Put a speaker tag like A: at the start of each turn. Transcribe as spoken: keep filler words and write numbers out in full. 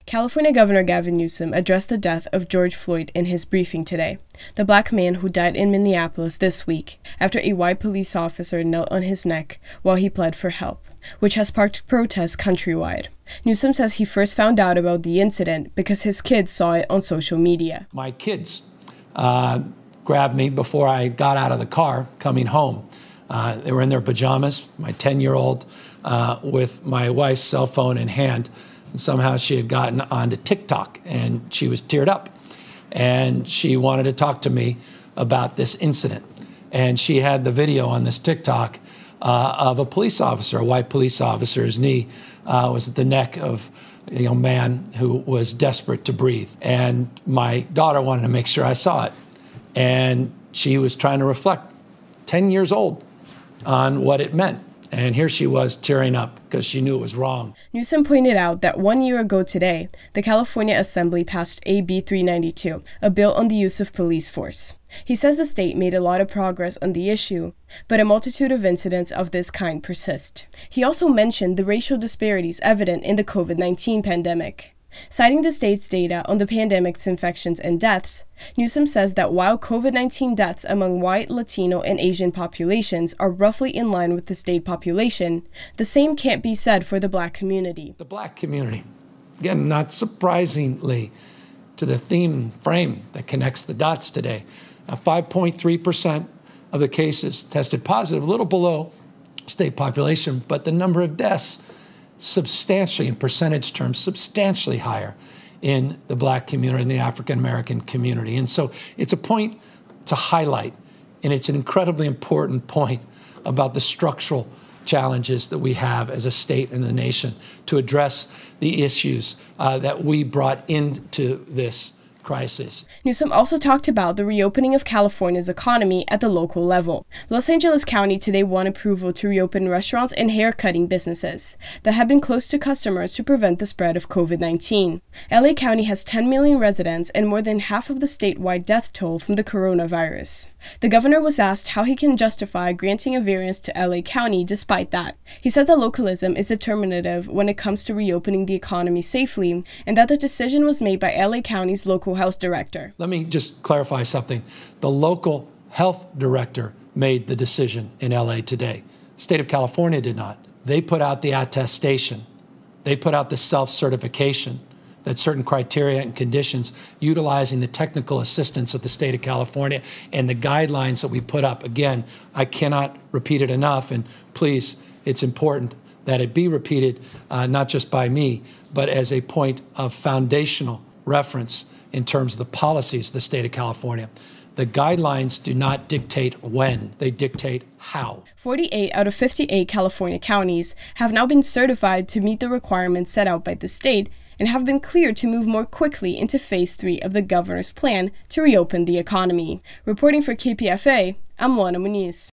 A: California Governor Gavin Newsom addressed the death of George Floyd in his briefing today, the black man who died in Minneapolis this week after a white police officer knelt on his neck while he pled for help, which has sparked protests countrywide. Newsom says he first found out about the incident because his kids saw it on social media.
B: My kids uh, grabbed me before I got out of the car coming home. Uh, they were in their pajamas, my ten-year-old uh, with my wife's cell phone in hand. And somehow she had gotten onto TikTok and she was teared up. And she wanted to talk to me about this incident. And she had the video on this TikTok uh, of a police officer, a white police officer. His knee uh, was at the neck of a young man who was desperate to breathe. And my daughter wanted to make sure I saw it. And she was trying to reflect, ten years old, on what it meant. And here she was tearing up because she knew it was wrong.
A: Newsom pointed out that one year ago today, the California Assembly passed A B three ninety-two, a bill on the use of police force. He says the state made a lot of progress on the issue, but a multitude of incidents of this kind persist. He also mentioned the racial disparities evident in the COVID nineteen pandemic. Citing the state's data on the pandemic's infections and deaths, Newsom says that while COVID nineteen deaths among white, Latino, and Asian populations are roughly in line with the state population, the same can't be said for the black community.
B: The black community, again, not surprisingly to the theme and frame that connects the dots today, five point three percent of the cases tested positive, a little below state population, but the number of deaths substantially, in percentage terms, substantially higher in the black community and the African-American community. And so it's a point to highlight, and it's an incredibly important point about the structural challenges that we have as a state and a nation to address the issues uh, that we brought into this crisis.
A: Newsom also talked about the reopening of California's economy at the local level. Los Angeles County today won approval to reopen restaurants and hair-cutting businesses that have been closed to customers to prevent the spread of COVID nineteen. L A County has ten million residents and more than half of the statewide death toll from the coronavirus. The governor was asked how he can justify granting a variance to L A County despite that. He said that localism is determinative when it comes to reopening the economy safely, and that the decision was made by L A County's local health director.
B: Let me just clarify something. The local health director made the decision in L A today. The state of California did not. They put out the attestation. They put out the self-certification that certain criteria and conditions, utilizing the technical assistance of the state of California and the guidelines that we put up. Again, I cannot repeat it enough, and please, it's important that it be repeated, uh, not just by me, but as a point of foundational reference in terms of the policies of the state of California. The guidelines do not dictate when, they dictate how.
A: forty-eight out of fifty-eight California counties have now been certified to meet the requirements set out by the state and have been cleared to move more quickly into phase three of the governor's plan to reopen the economy. Reporting for K P F A, I'm Luana Muniz.